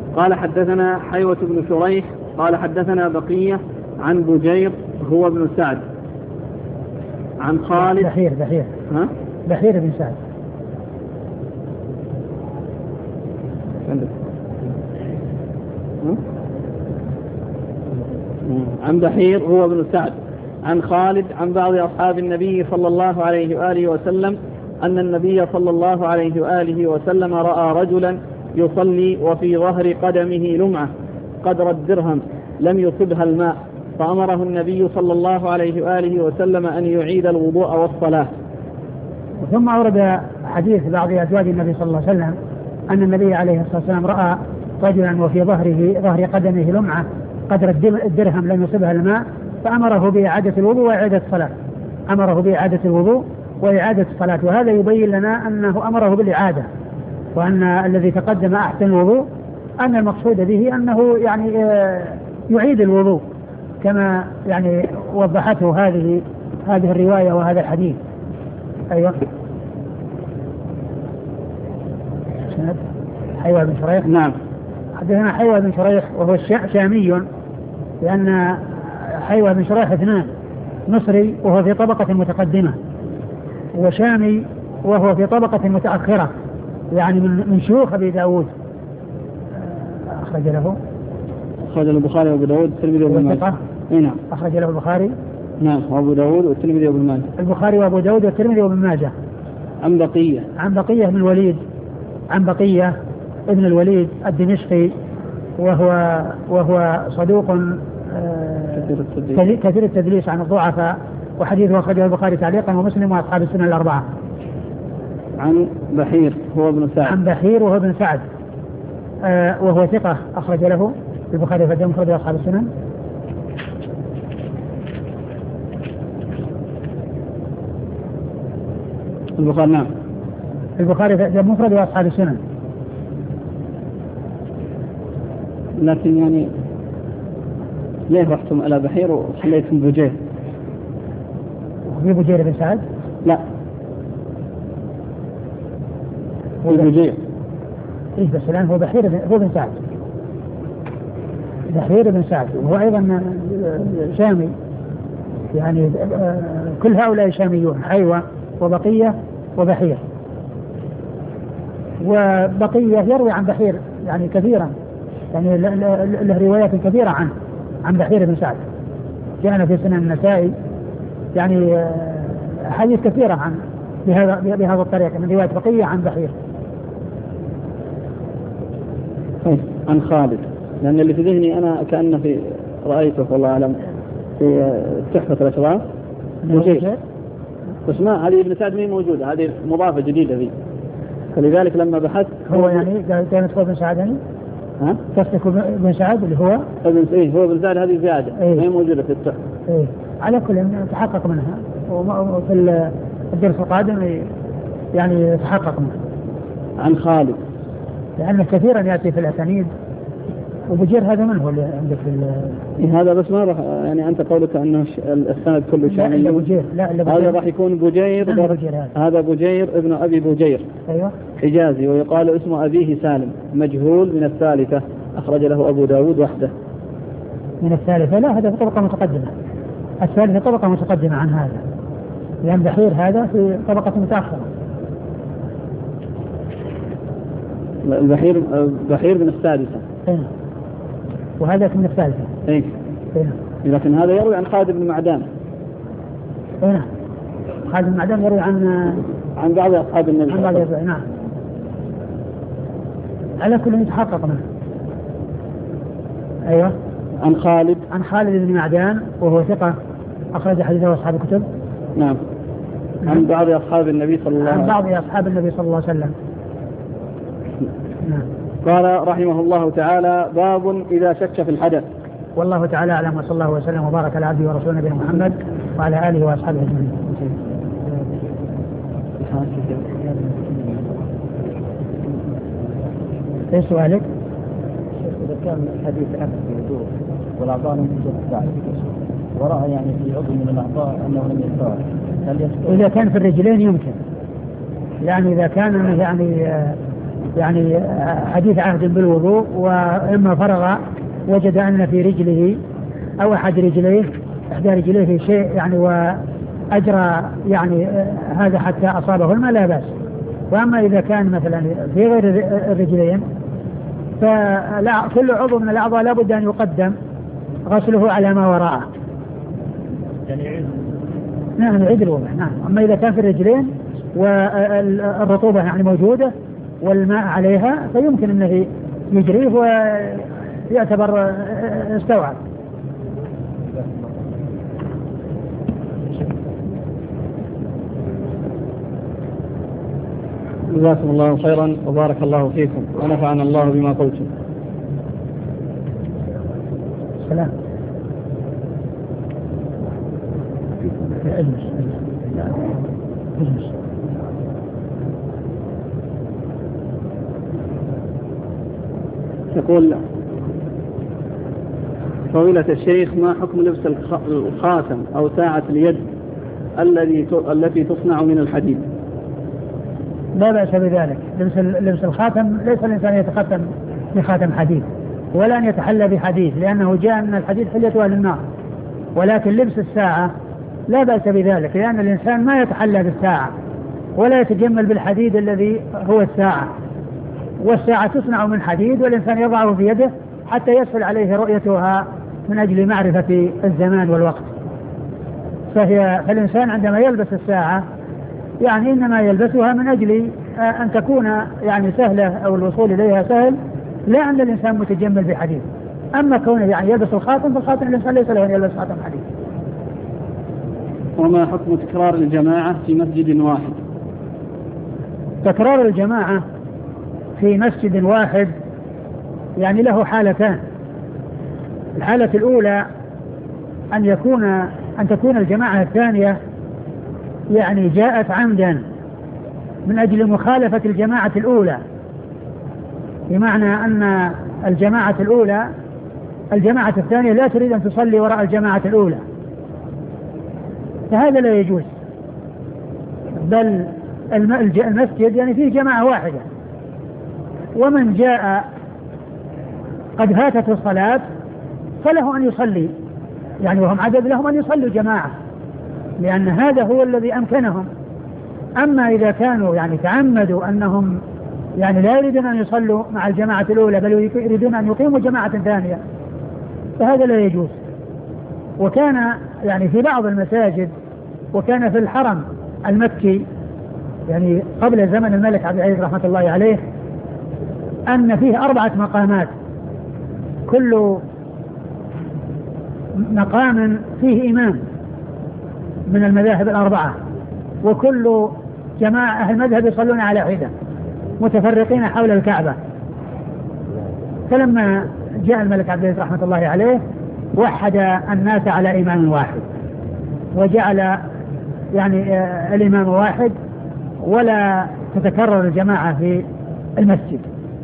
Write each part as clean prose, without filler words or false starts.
قال حدثنا حيوة بن شريح قال حدثنا بقية عن بجير هو ابن سعد عن خالد بحير بن سعد عن بحير هو ابن سعد عن خالد عن بعض أصحاب النبي صلى الله عليه وآله وسلم أن النبي صلى الله عليه وآله وسلم رأى رجلا يصلي وفي ظهر قدمه لمعة قدر الدرهم لم يصبها الماء فأمره النبي صلى الله عليه وآله وسلم أن يعيد الوضوء والصلاة. ثم أورد حديث بعض أزواج النبي صلى الله عليه وسلم أن النبي عليه الصلاة والسلام رأى رجلا وفي ظهر قدمه لمعة قدر الدرهم لم يصبها الماء فأمره بإعادة الوضوء وإعادة الصلاة. أمره بإعادة الوضوء وإعادة الصلاة. وهذا يبين لنا أنه أمره بالإعادة وأن الذي تقدم أحسن الوضوء أن المقصود به أنه يعني يعيد الوضوء كما يعني وضحته هذه الرواية وهذا الحديث. أيوة. حيوة بن شريح. نعم. حدثنا حيوة بن شريح وهو شامي لأن حيوة بن شريح اثنان مصري وهو في طبقة متقدمة وشامي وهو في متأخرة يعني من شيوخ أبي داود. أخرج له البخاري وأبو داود والترمذي وابن ماجه. نعم. أخرج له البخاري. نعم. وأبو داود والترمذي وابن ماجه. البخاري وأبو داود والترمذي وابن ماجه. عن بقية بن الوليد عن بقية ابن الوليد الدمشقي وهو صدوق كثير التدليس عن الضعفاء وحديثه أخرجه البخاري تعليقا ومسلم وأصحاب السنن الأربعة. عن بحير هو ابن سعد. وهو ثقة أخرج له البخاري في الأدب المفرد وأصحاب السنن. البخاري. نعم. البخاري في الأدب المفرد وأصحاب السنن. لكن يعني ليه رحتم على بحير وخليتم بجير؟ في بجير بن سعد؟ لا. هو بجير. إيه بس الآن هو بن سعد. بحير بن سعد وهو أيضا شامي يعني كل هؤلاء شاميون حيوة وبقية وبحير. وبقية يروي عن بحير يعني كثيرا يعني له روايات كثيرة عن بحير بن سعد جاءنا في سنن النسائي يعني حديث كثيرة عن بهذا الطريقة من رواية بقية عن بحير. عن خالد لأن اللي في ذهني أنا كأنه في رأيته والله أعلم في تحفة الأشراف بجير بس ما هذه ابن سعد مين موجودة هذه مضافة جديدة ذي فلذلك لما بحثت هو يعني كانت ابن سعد يعني تصدق ابن سعد اللي هو هو ابن سعد هذه زيادة ما هي موجودة في التحفة. على كل تحقق منها وفي الدرس القادم يعني يتحقق منها. عن خالد لأنه كثيرا يأتي في الأسانيد وبجير هذا من هو اللي عندك في هذا بس ما راح يعني أنت قولك أنه السند كله شامل. لا بجير هذا راح يكون بجير هذا بجير ابن أبي بجير. أيوة. حجازي ويقال اسم أبيه سالم مجهول من الثالثة أخرج له أبو داود وحده. من الثالثة لا هذا في طبقة متقدمة. الثالثة طبقة متقدمة عن هذا لأن بحير هذا في طبقة متأخرة. بحير من السادسة. وهذا من الثالثة. لكن هذا يروي عن خالد بن معدان. خالد بن معدان يروي عن بعض أصحاب النبي. نعم. على كل يتحقق منه. أيوة. عن خالد بن معدان وهو ثقة أخرج حديثه أصحاب الكتب. نعم. عن بعض أصحاب النبي صلى الله عليه وسلم. نعم. قال رحمه الله تعالى باب إذا شك في الحدث. والله تعالى أعلم وصلى الله وسلم وبارك على عبده ورسوله نبينا محمد وعلى آله وأصحابه أجمعين. ايش سؤالك؟ إذا كان الحديث عن الوضوء والأعضاء لم تجد وراها يعني في عضو من الأعضاء أنه لم يستوعب هل يستوعب؟ إذا كان في الرجلين يمكن يعني إذا كان يعني يعني حديث عهد بالوضوء، ولما فرغ وجد أن في رجله أو أحد رجليه إحدى رجليه شيء يعني وأجرى يعني هذا حتى أصابه الماء لا بأس. وأما إذا كان مثلا في غير الرجلين فكل عضو من الأعضاء لا بد أن يقدم غسله على ما وراءه. نعم يعيد الوضوء. نعم. أما إذا كان في الرجلين والرطوبة يعني موجودة والماء عليها فيمكن أنه يجريه ويعتبر استوعب. جزاكم الله خيرا وبارك الله فيكم ونفعنا الله بما قلتم. سلام. يقول فضيلة الشيخ ما حكم لبس الخاتم أو ساعة اليد التي تصنع من الحديد؟ لا بأس بذلك. لبس الخاتم ليس الإنسان يتختم بخاتم حديد ولا أن يتحلى بحديد، لأنه جاء من الحديد حلية أهل النار. ولكن لبس الساعة لا بأس بذلك، لأن الإنسان ما يتحلى بالساعة ولا يتجمل بالحديد الذي هو الساعة، والساعة تصنع من حديد والإنسان يضعه في يده حتى يسهل عليه رؤيتها من أجل معرفة الزمان والوقت. فالإنسان عندما يلبس الساعة يعني إنما يلبسها من أجل أن تكون يعني سهلة أو الوصول إليها سهل، لا أن الإنسان متجمل بحديد. أما كونه يعني يلبس الخاتم فالخاتم الإنسان ليس له أن يلبس خاتم حديد. وما حكم تكرار الجماعة في مسجد واحد؟ تكرار الجماعة في مسجد واحد يعني له حالتان. الحالة الأولى أن تكون الجماعة الثانية يعني جاءت عمدا من أجل مخالفة الجماعة الأولى، بمعنى أن الجماعة الثانية لا تريد أن تصلي وراء الجماعة الأولى، فهذا لا يجوز. بل المسجد يعني فيه جماعة واحدة، ومن جاء قد فاتت الصلاة فله أن يصلي يعني وهم عدد لهم أن يصلوا جماعة، لأن هذا هو الذي أمكنهم. أما إذا كانوا يعني تعمدوا أنهم يعني لا يريدون أن يصلوا مع الجماعة الأولى بل يريدون أن يقيموا جماعة ثانية فهذا لا يجوز. وكان يعني في بعض المساجد، وكان في الحرم المكي يعني قبل زمن الملك عبد العزيز رحمة الله عليه، أن فيه 4 مقامات، كل مقام فيه إمام من المذاهب 4، وكل جماعة أهل المذهب يصلون على حدة متفرقين حول الكعبة. فلما جاء الملك عبد العزيز رحمة الله عليه وحد الناس على إمام واحد، وجعل يعني الإمام واحد ولا تتكرر الجماعة في المسجد.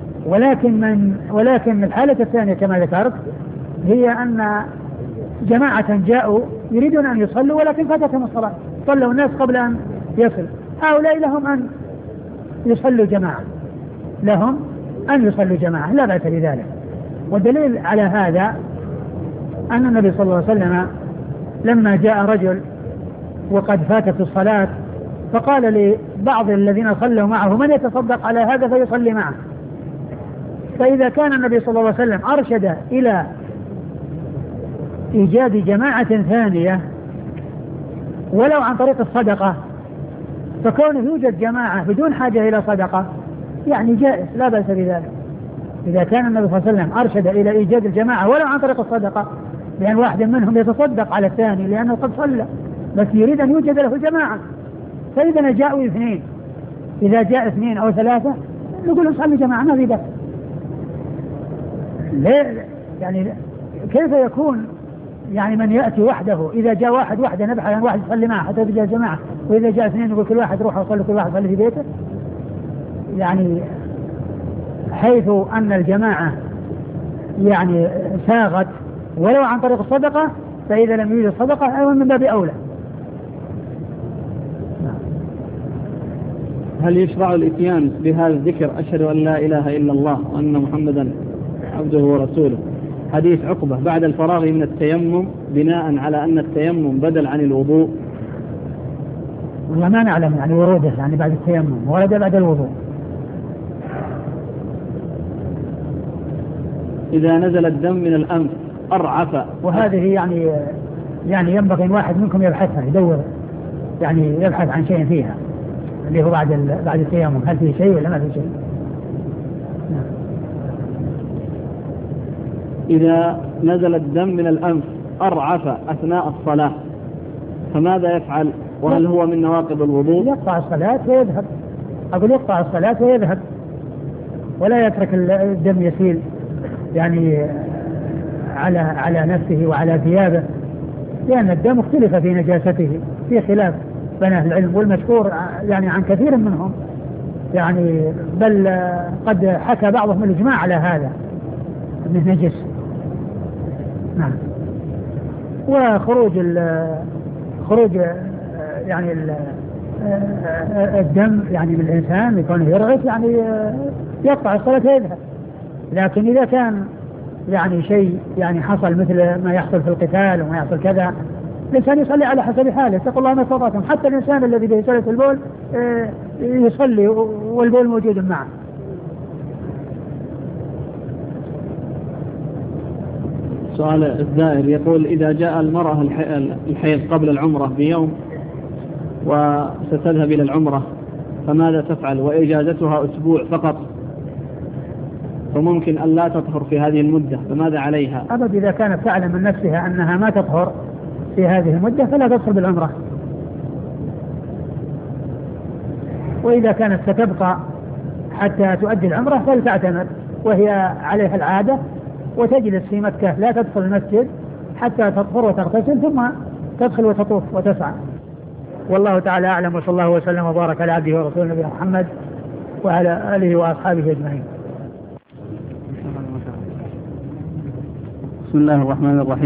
ولكن الحالة الثانية كما ذكرت هي أن جماعة جاءوا يريدون أن يصلوا ولكن فاتتهم الصلاة، صلوا الناس قبل أن يصل، هؤلاء لهم أن يصلوا جماعة لا بأس بذلك. والدليل على هذا أن النبي صلى الله عليه وسلم لما جاء رجل وقد فاتت الصلاة فقال لبعض الذين صلوا معه من يتصدق على هذا فيصلي معه. فإذا كان النبي صلى الله عليه وسلم أرشد إلى إيجاد جماعة ثانية ولو عن طريق الصدقة، فكونه يوجد جماعة بدون حاجة إلى صدقة يعني جائز لا بأس بذلك. إذا كان النبي صلى الله عليه وسلم أرشد إلى إيجاد الجماعة ولو عن طريق الصدقة، لأن واحد منهم يتصدق على الثاني لأنه قد صلى بس يريد أن يوجد له جماعة، فإذا جاءوا 2، إذا جاء 2 أو 3 نقول نصلي جماعة ما في بأس. يعني كيف يكون يعني من يأتي وحده، إذا جاء واحد وحده نبحث عن واحد يصلي معه حتى يجي جماعة، وإذا جاء 2 نقول كل واحد روح وصلي كل واحد صلي في بيته، يعني حيث أن الجماعة يعني ساغت ولو عن طريق الصدقة، فإذا لم يوجد الصدقة أيضا من باب أولى. هل يشرع الإتيان بهذا الذكر أشهد أن لا إله إلا الله وأن محمدا عبده ورسوله حديث عقبة بعد الفراغ من التيمم بناء على أن التيمم بدل عن الوضوء؟ والله ما نعلم يعني وروده يعني بعد التيمم، ورد بعد الوضوء. إذا نزل الدم من الأنف أرعف، وهذه يعني ينبغي أن واحد منكم يبحثها، يدور يعني يبحث عن شيء فيها اللي هو بعد التيمم، هل في شيء ولا ما في شيء. إذا نزل الدم من الأنف أرعف أثناء الصلاة فماذا يفعل؟ وهل هو من نواقض الوضوء؟ يقطع الصلاة ويذهب. أقول يقطع الصلاة ويذهب ولا يترك الدم يسيل يعني على نفسه وعلى ثيابه، لأن الدم اختلف في نجاسته، في خلاف بين أهل العلم، والمشهور يعني عن كثير منهم يعني بل قد حكى بعضهم الإجماع على هذا أنه نجس. نعم. وخروج يعني الدم يعني من الإنسان يكون يرعف يعني يقطع الصلاة ويذهب. لكن إذا كان يعني شيء يعني حصل مثل ما يحصل في القتال وما يحصل كذا، الإنسان يصلي على حسب حاله، اتقوا الله ما استطعتم. حتى الإنسان الذي به سلة البول يصلي والبول موجود معه. سؤال الزائر يقول إذا جاء المرأة الحيض قبل العمرة بيوم وستذهب إلى العمرة فماذا تفعل؟ وإجازتها أسبوع فقط فممكن أن لا تطهر في هذه المدة، فماذا عليها؟ أبد، إذا كانت تعلم من نفسها أنها ما تطهر في هذه المدة فلا تدخل بالعمرة. وإذا كانت ستبقى حتى تؤدي العمرة فلتعتمر وهي عليها العادة وتجلس في مكة، لا تدخل المسجد حتى تطهر وتغتسل ثم تدخل وتطوف وتسعى. والله تعالى أعلم، وصلى الله وسلم وبارك على عبده ورسوله نبينا محمد وعلى آله وأصحابه أجمعين. بسم الله الرحمن الرحيم.